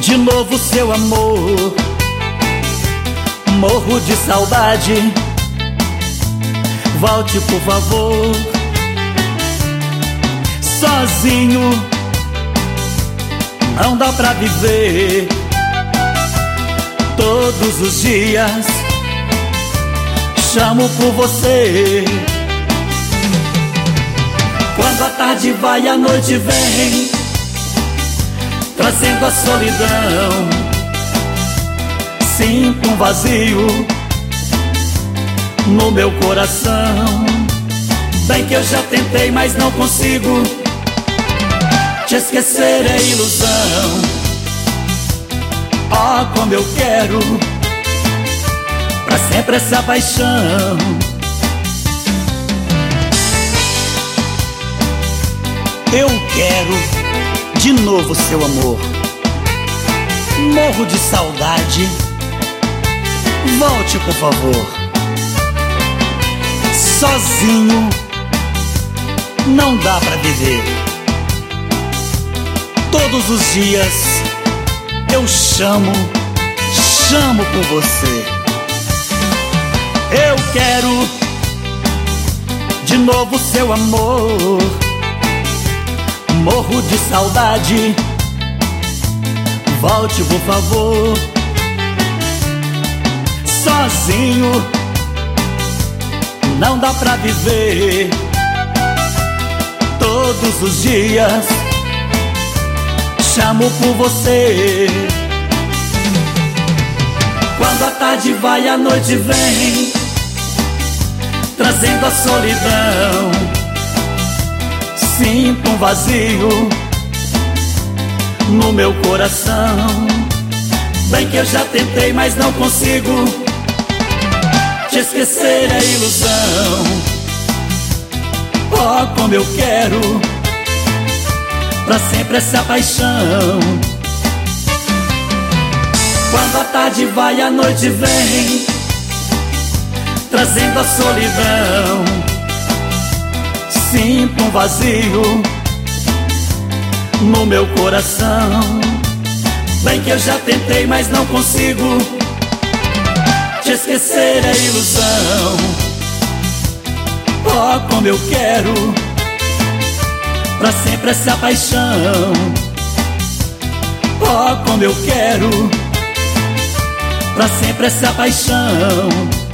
de novo seu amor. Morro de saudade, volte por favor. Sozinho não dá pra viver. Todos os dias chamo por você. Quando a tarde vai, a noite vem, trazendo a solidão. Sinto um vazio no meu coração. Bem que eu já tentei, mas não consigo. Te esquecer é ilusão. Oh, como eu quero pra sempre essa paixão. Eu quero de novo seu amor. Morro de saudade, volte por favor. Sozinho não dá pra viver. Todos os dias eu chamo por você. Eu quero de novo seu amor. Morro de saudade, volte por favor. Sozinho não dá pra viver. Todos os dias chamo por você. Quando a tarde vai, a noite vem, trazendo a solidão. Sinto um vazio no meu coração. Bem que eu já tentei, mas não consigo. Te esquecer é ilusão. Oh, como eu quero pra sempre essa paixão. Quando a tarde vai, a noite vem, trazendo a solidão. Sinto um vazio no meu coração. Bem que eu já tentei, mas não consigo. Te esquecer é ilusão. Oh, como eu quero pra sempre essa paixão. Oh, como eu quero pra sempre essa paixão.